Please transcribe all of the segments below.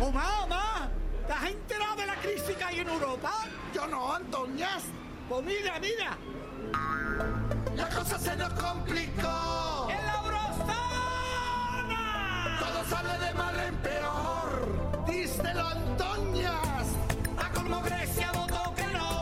Omar, ¿te has enterado de la crisis que hay en Europa? Yo no, Antoñas. Pues mira. La cosa se nos complicó. ¡En la eurozona! Todo sale de mal en peor. Díselo, Antoñas. A como Grecia votó que no.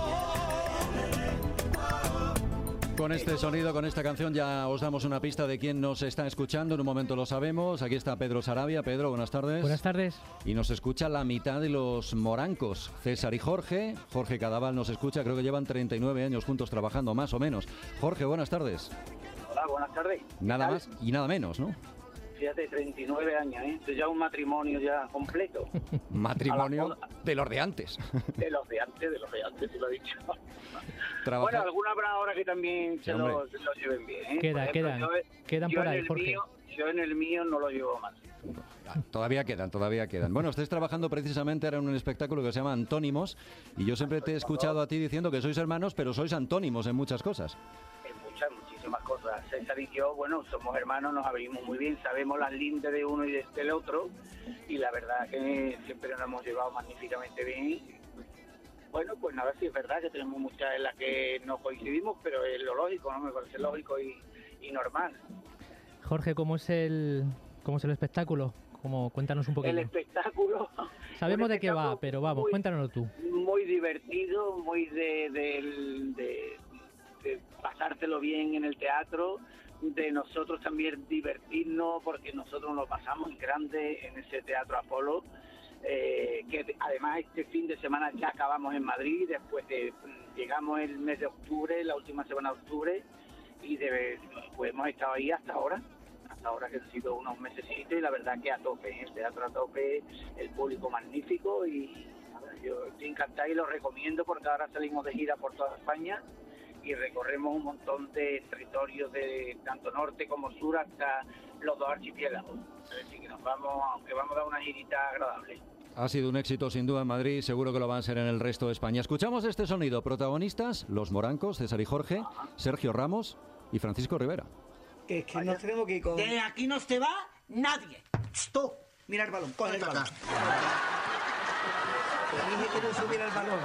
Con este sonido, con esta canción ya os damos una pista de quién nos está escuchando. En un momento lo sabemos. Aquí está Pedro Sarabia. Pedro, buenas tardes. Buenas tardes. Y nos escucha la mitad de los morancos, César y Jorge. Jorge Cadaval nos escucha, creo que llevan 39 años juntos trabajando, más o menos. Jorge, buenas tardes. Hola, buenas tardes. Nada más y nada menos, ¿no? Fíjate, 39 años, ¿eh? Esto ya un matrimonio ya completo. Matrimonio de los de antes. De los de antes, te lo he dicho. Trabajar... Bueno, alguna habrá ahora que también se lo lleven bien, ¿eh? Quedan por ahí, Jorge. Yo en el mío no lo llevo mal. Todavía quedan. Bueno, estáis trabajando precisamente ahora en un espectáculo que se llama Antónimos, y yo siempre te he escuchado a ti diciendo que sois hermanos, pero sois antónimos en muchas cosas. Muchísimas cosas. César y yo, bueno, somos hermanos, nos abrimos muy bien, sabemos las lindes de uno y del otro, y la verdad que siempre nos hemos llevado magníficamente bien. Bueno, pues nada, sí es verdad que tenemos muchas en las que no coincidimos, pero es lo lógico, ¿no? Me parece lógico y normal. Jorge, ¿cómo es el espectáculo? Cuéntanos un poquito. El espectáculo... Sabemos de qué va, pero vamos, cuéntanoslo tú. Muy divertido, muy de pasártelo bien en el teatro, de nosotros también divertirnos, porque nosotros nos pasamos en grande en ese Teatro Apolo, que además este fin de semana ya acabamos en Madrid, después llegamos el mes de octubre, la última semana de octubre, y pues hemos estado ahí hasta ahora que han sido unos mesecitos, y la verdad que a tope, el teatro a tope, el público magnífico, y yo estoy encantado y lo recomiendo porque ahora salimos de gira por toda España y recorremos un montón de territorios de tanto norte como sur hasta los dos archipiélagos. Es decir, que aunque vamos a dar una girita agradable. Ha sido un éxito sin duda en Madrid, seguro que lo van a ser en el resto de España. Escuchamos este sonido. Protagonistas, los morancos, César y Jorge, Sergio Ramos y Francisco Rivera. Es que nos tenemos que ir con... De aquí no se va nadie. Tú, mira el balón, coge el balón. Te dije que no subiera el balón.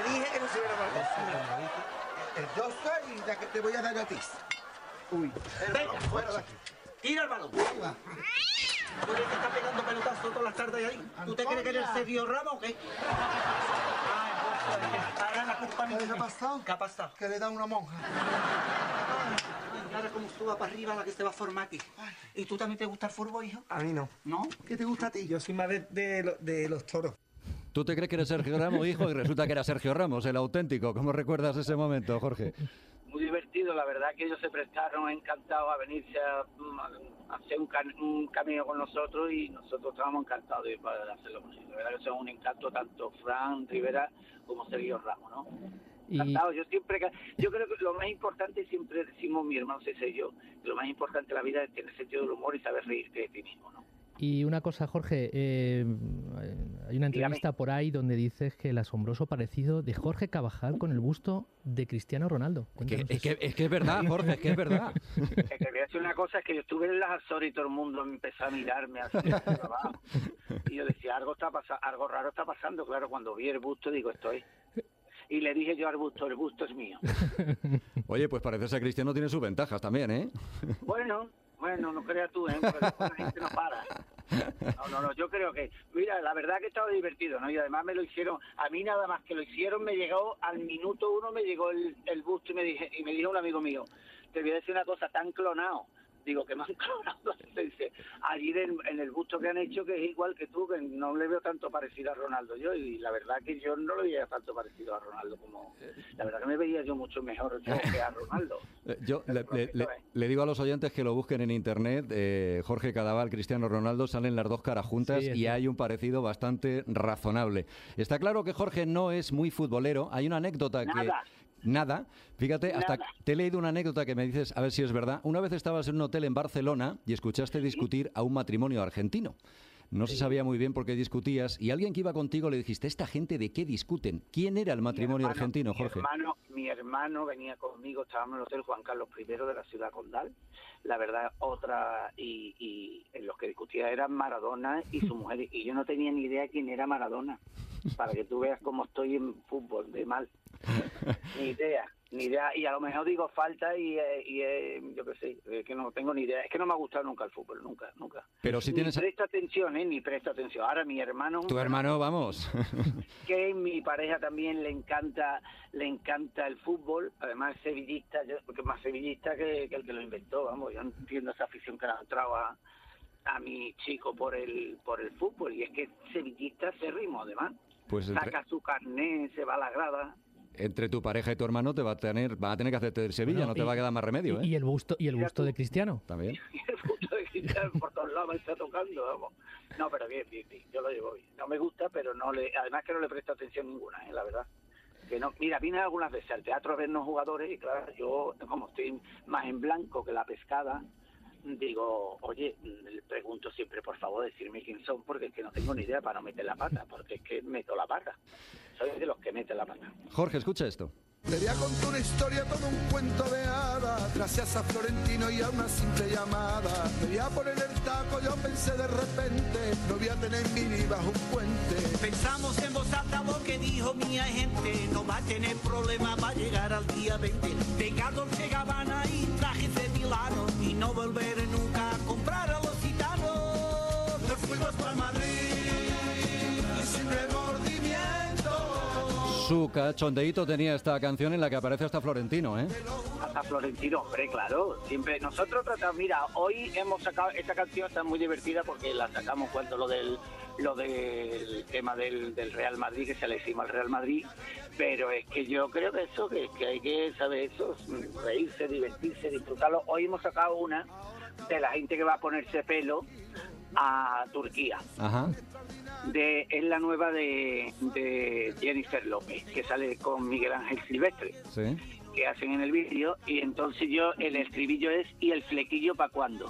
Yo soy la que te voy a dar a ti. Uy. Venga, fuera de aquí. Tira el balón. ¿Tú eres que está pegando pelotazos todas las tardes ahí? ¿Tú te crees que eres Sergio Ramos o qué? Ahora la culpa mía. ¿Qué ha pasado? ¿Qué ha pasado? Que le da una monja. Ahora como suba para arriba la que se va a formar aquí. ¿Y tú también te gusta el fútbol, hijo? A mí no. ¿No? ¿Qué te gusta a ti? Yo soy más de los toros. ¿Tú te crees que eres Sergio Ramos, hijo? Y resulta que era Sergio Ramos, el auténtico. ¿Cómo recuerdas ese momento, Jorge? Muy divertido, la verdad que ellos se prestaron encantados a venirse a hacer un camino con nosotros, y nosotros estábamos encantados de poder hacerlo con ellos. La verdad que son un encanto tanto Fran Rivera como Sergio Ramos, ¿no? Encantado. Yo creo que lo más importante, siempre decimos mi hermano César y yo, que lo más importante en la vida es tener sentido del humor y saber reírte de ti mismo, ¿no? Y una cosa, Jorge, hay una entrevista por ahí donde dices que el asombroso parecido de Jorge Carvajal con el busto de Cristiano Ronaldo. Es que es verdad, Jorge, es que es verdad. Es que te voy a decir una cosa, es que yo estuve en las Azores y todo el mundo empezó a mirarme así abajo. Y yo decía, algo raro está pasando. Claro, cuando vi el busto digo, esto es. Y le dije yo al busto, el busto es mío. Oye, pues parece que Cristiano tiene sus ventajas también, ¿eh? Bueno, no creas tú, porque la gente no para. No, yo creo que... Mira, la verdad que estaba divertido, ¿no? Y además me lo hicieron... A mí nada más que lo hicieron, me llegó al minuto 1, me llegó el busto y me dijo un amigo mío, te voy a decir una cosa, tan clonado. Digo, que me han clonado. Dice, allí en el busto que han hecho, que es igual que tú, que no le veo tanto parecido a Ronaldo yo, y la verdad que yo no le veía tanto parecido a Ronaldo como... La verdad que me veía yo mucho mejor yo que a Ronaldo. Yo le digo a los oyentes que lo busquen en internet, Jorge Cadaval, Cristiano Ronaldo, salen las dos caras juntas, sí, y hay un parecido bastante razonable. Está claro que Jorge no es muy futbolero, hay una anécdota Nada. Fíjate, hasta te he leído una anécdota que me dices, a ver si es verdad. Una vez estabas en un hotel en Barcelona y escuchaste discutir a un matrimonio argentino. no se sabía muy bien por qué discutías, y alguien que iba contigo le dijiste, ¿esta gente de qué discuten? ¿Quién era el matrimonio argentino, Jorge? Mi hermano venía conmigo, estábamos en el Hotel Juan Carlos I de la ciudad condal. La verdad, y en los que discutía eran Maradona y su mujer, y yo no tenía ni idea quién era Maradona, para que tú veas cómo estoy en fútbol, de mal. Ni idea, y a lo mejor digo falta y yo qué sé, que no tengo ni idea, es que no me ha gustado nunca el fútbol, nunca. Pero si tienes... Ni presta atención. Ahora mi hermano... Tu hermano, vamos. Que mi pareja también le encanta el fútbol, además es sevillista, porque es más sevillista que el que lo inventó, vamos, yo no entiendo esa afición que le ha entrado a mi chico por el fútbol, y es que sevillista acérrimo además. Pues saca su carné, se va a la grada. Entre tu pareja y tu hermano va a tener que hacerte del Sevilla, no te va a quedar más remedio, ¿eh? Y el busto de Cristiano. También. Y el busto de Cristiano por todos lados me está tocando, vamos. No, pero bien, yo lo llevo bien. No me gusta, pero además que no le presto atención ninguna, la verdad. Que no, mira, vine algunas veces al teatro a vernos jugadores y claro, yo como estoy más en blanco que la pescada, digo, oye, le pregunto siempre, por favor, decirme quién son, porque es que no tengo ni idea para no meter la pata, porque es que meto la pata. Soy de los que meten la pata. Jorge, escucha esto. Te voy a contar una historia, todo un cuento de hadas, gracias a Florentino y a una simple llamada. Me voy a poner el taco, yo pensé de repente, no voy a tener mini bajo un puente. Pensamos en voz alta lo que dijo mi agente, no va a tener problema para llegar al día 20. Venga Dolce Gabbana y trajes de Milano, y no volver nunca a comprar a los gitanos. Nos fuimos para Madrid y sin remordimiento. Su cachondeíto tenía esta canción en la que aparece hasta Florentino, ¿eh? Hasta Florentino, hombre, claro. Siempre nosotros tratamos, mira, hoy hemos sacado esta canción, está muy divertida porque la sacamos cuando lo del tema del Real Madrid, que se le hicimos al Real Madrid, pero es que yo creo que hay que saber eso, reírse, divertirse, disfrutarlo. Hoy hemos sacado una de la gente que va a ponerse pelo a Turquía. Ajá. Es la nueva de Jennifer López, que sale con Miguel Ángel Silvestre, sí, que hacen en el vídeo, y entonces el estribillo es ¿y el flequillo para cuándo?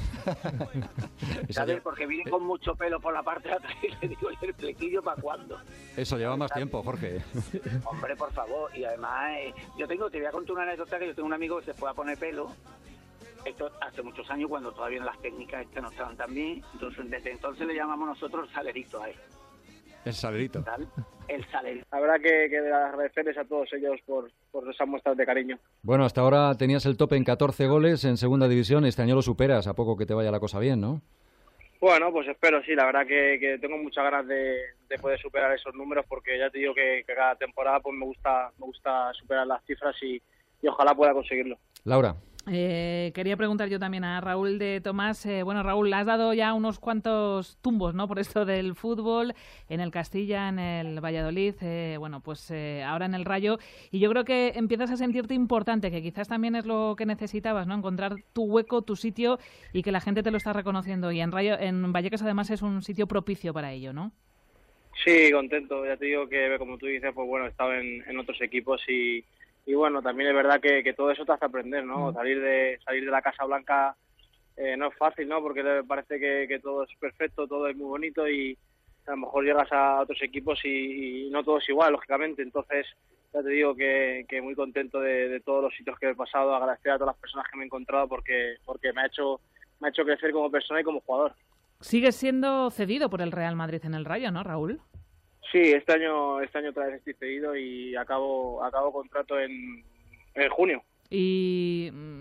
¿Sabes? Porque viene con mucho pelo por la parte de atrás y le digo, ¿y el flequillo para cuándo? Eso lleva más tiempo, Jorge. Hombre, por favor, y además te voy a contar una anécdota, que yo tengo un amigo que se fue a poner pelo. Esto hace muchos años, cuando todavía las técnicas estas no estaban tan bien. Entonces, desde entonces le llamamos nosotros salerito a él. El salerito. ¿Tal? El salerito. La verdad que agradecerles a todos ellos por esas muestras de cariño. Bueno, hasta ahora tenías el tope en 14 goles en segunda división. Este año lo superas, a poco que te vaya la cosa bien, ¿no? Bueno, pues espero, sí. La verdad que tengo muchas ganas de poder superar esos números, porque ya te digo que cada temporada pues me gusta superar las cifras y ojalá pueda conseguirlo. Laura. Quería preguntar yo también a Raúl de Tomás. Bueno, Raúl, has dado ya unos cuantos tumbos, ¿no?, por esto del fútbol, en el Castilla, en el Valladolid, ahora en el Rayo, y yo creo que empiezas a sentirte importante, que quizás también es lo que necesitabas, ¿no?, encontrar tu hueco, tu sitio, y que la gente te lo está reconociendo, y en Vallecas además es un sitio propicio para ello, ¿no? Sí, contento. Ya te digo que, como tú dices, pues bueno, he estado en otros equipos y bueno, también es verdad que todo eso te hace aprender, ¿no? Salir de la Casa Blanca no es fácil, ¿no? Porque parece que todo es perfecto, todo es muy bonito, y a lo mejor llegas a otros equipos y no todo es igual, lógicamente. Entonces, ya te digo que muy contento de todos los sitios que he pasado, agradecer a todas las personas que me he encontrado porque me ha hecho crecer como persona y como jugador. Sigues siendo cedido por el Real Madrid en el Rayo, ¿no, Raúl? Sí, este año otra vez estoy cedido y acabo contrato en junio. Y